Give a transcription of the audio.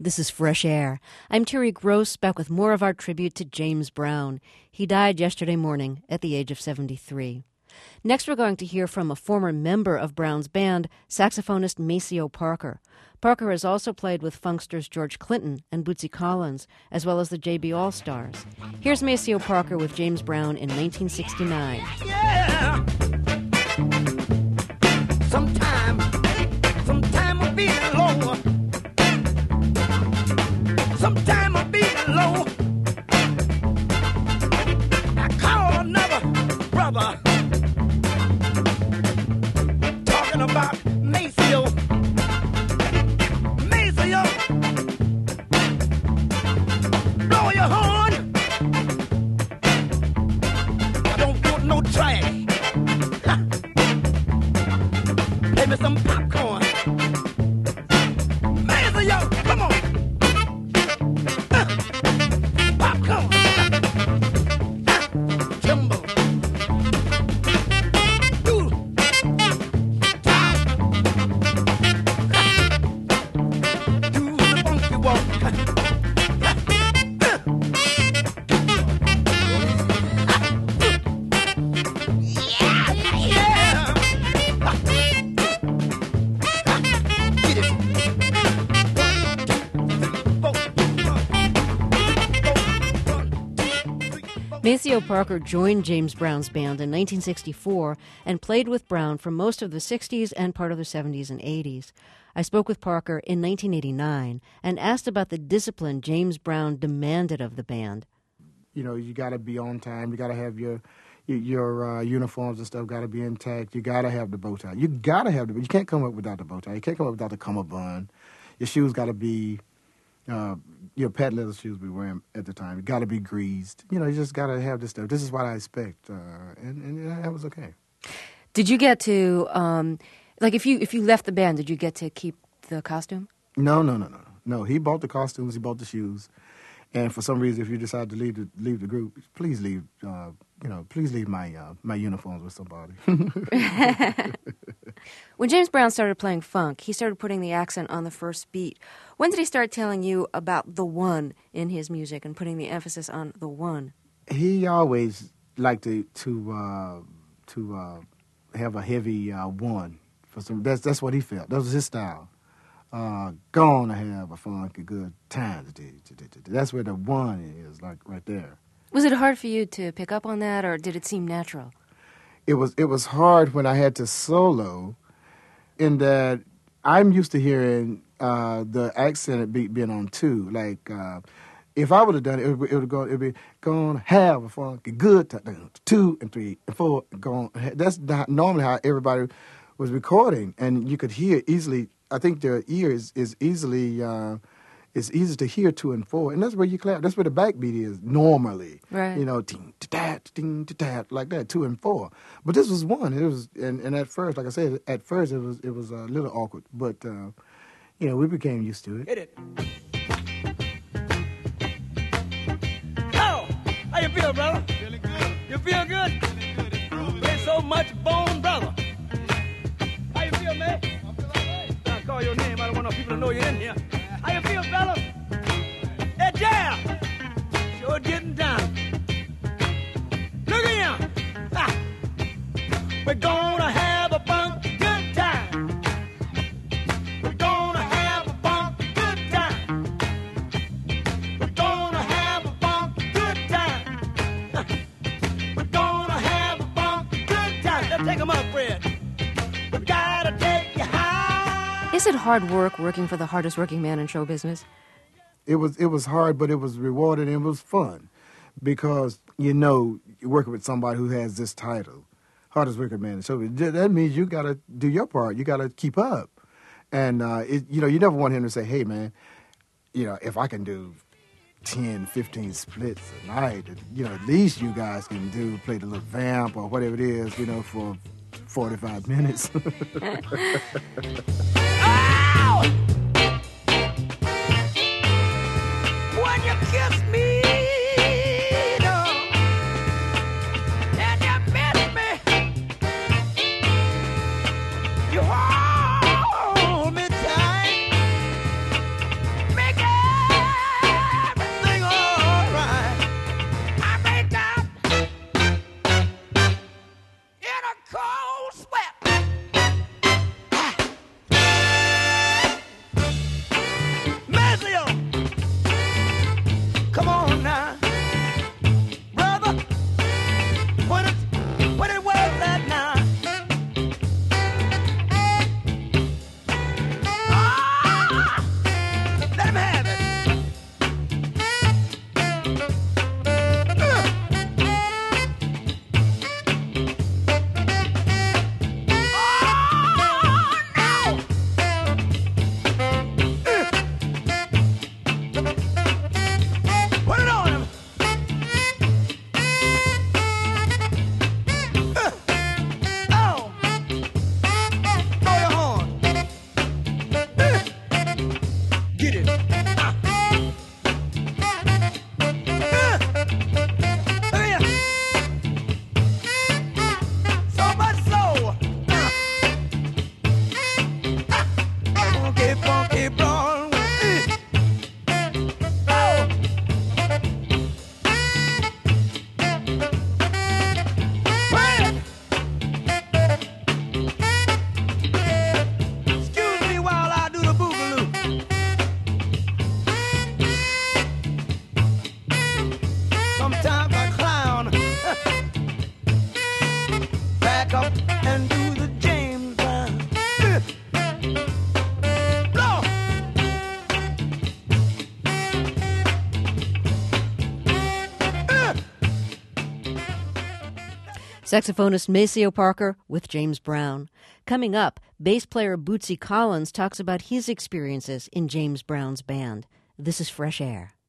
This is Fresh Air. I'm Terry Gross, back with more of our tribute to James Brown. He died yesterday morning at the age of 73. Next, we're going to hear from a former member of Brown's band, saxophonist Maceo Parker. Parker has also played with funksters George Clinton and Bootsy Collins, as well as the J.B. All-Stars. Here's Maceo Parker with James Brown in 1969. Yeah. Sometime I'll be low. Sometime I'll be low. I call another brother, talking about Maceo. Maceo, blow your horn. I don't want no trash. Give me some popcorn. Maceo, come on. Popcorn. Jumbo. Do the funky walk. Maceo Parker joined James Brown's band in 1964 and played with Brown for most of the 60s and part of the 70s and 80s. I spoke with Parker in 1989 and asked about the discipline James Brown demanded of the band. You know, you got to be on time. You got to have your uniforms and stuff got to be intact. You got to have the bow tie. You got to have the. You can't come up without the bow tie. You can't come up without the cummerbund. Your shoes got to be. Your patent leather shoes we were wearing at the time. It got to be greased. You know, you just got to have this stuff. This is what I expect, and that was okay. Did you get to like if you left the band, did you get to keep the costume? No. He bought the costumes. He bought the shoes, and for some reason, if you decide to leave the group, please leave. Please leave my uniforms with somebody. When James Brown started playing funk, he started putting the accent on the first beat. When did he start telling you about the one in his music and putting the emphasis on the one? He always liked to have a heavy one. That's what he felt. That was his style. Gonna have a funky good time. That's where the one is, like right there. Was it hard for you to pick up on that, or did it seem natural? It was hard when I had to solo, in that I'm used to hearing the accent being on two. Like if I would have done it, it'd be gonna have a funky good time. 2 and 3 and 4. That's not normally how everybody was recording, and you could hear easily. I think their ear is easily. It's easy to hear 2 and 4, and that's where you clap. That's where the backbeat is normally. Right. You know, ting ta ta like that, 2 and 4. But this was 1. It was, and at first, like I said, it was a little awkward, but we became used to it. Hit it. Oh, how you feel, brother? Feeling good. You feel good? Feeling good. It's groovy. Play so much bone, brother. How you feel, man? I feel all right. I call your name. I don't want no people to know you're in here. How you feel, fella? Hey, Jam! Sure getting down. Look at him! Ah. We're gonna have a funky good time. We're gonna have a funky good time. We're gonna have a funky good time. We're gonna have a funky good time. Let's take 'em up, Fred. We gotta take you high. Is it hard work working for the hardest working man in show business? It was hard, but it was rewarding and it was fun because, you're working with somebody who has this title, hardest working man in show business. That means you got to do your part. You got to keep up. And, you never want him to say, hey, man, if I can do 10, 15 splits a night, at least you guys can play the little vamp or whatever it is, for 45 minutes. Ow! When you kiss me, and you miss me, you hold me tight, make it So much so. Funky, funky Broadway. Oh. Well, excuse me while I do the boogaloo. Sometimes I clown. Back up and do the James Brown. Blow. Saxophonist Maceo Parker with James Brown. Coming up, bass player Bootsy Collins talks about his experiences in James Brown's band. This is Fresh Air.